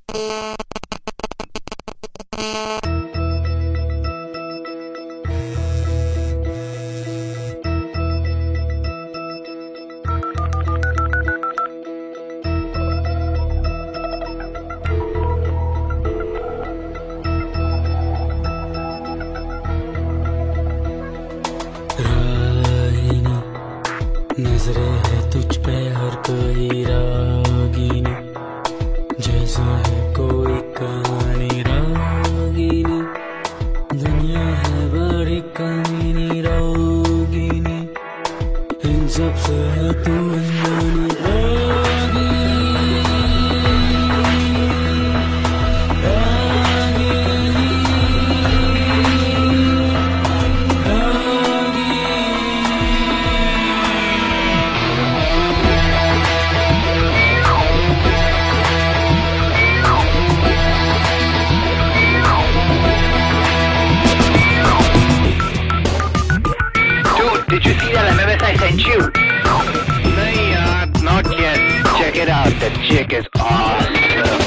नजरें है तुझ पे हर कोई रागिनी, जैसे है कोई कहानी रागिनी। दुनिया है बड़ी कमीनी रागिनी, इन सब से है तू अनजानी Ragini. Did you see that MMS I sent you? No, not yet. Check it out. The chick is awesome.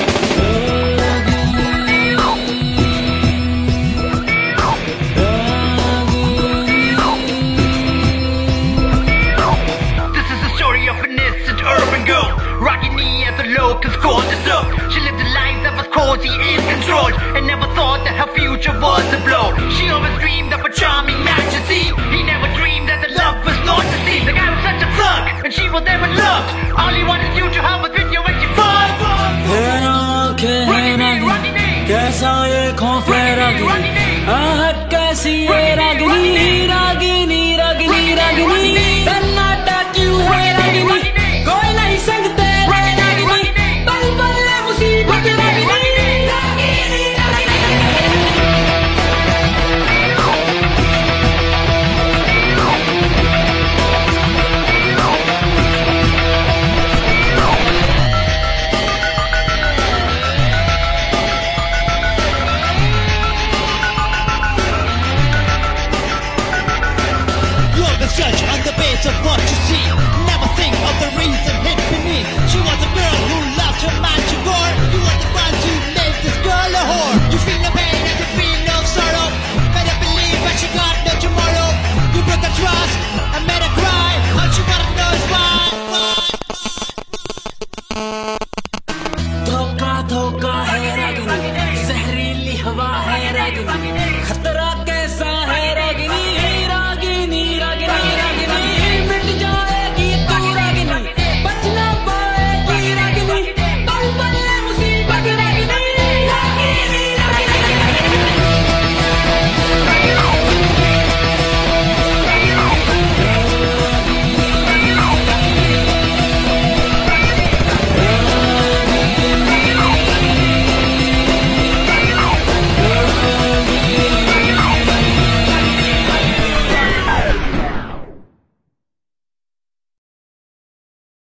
This is the story of an innocent urban girl, rocking me as the locals called us up. She lived a life that was cozy and controlled, and never thought that her future was a blow. She always dreamed of a charming man to see. He never dreamed that the love was not to see. The guy was such a thug, and she was never loved. All he wanted you to have was with you when she fought. कैसा ये खौफ है रागिनी, आहट कैसी है रागिनी, रागिनी रागिनी रागिनी।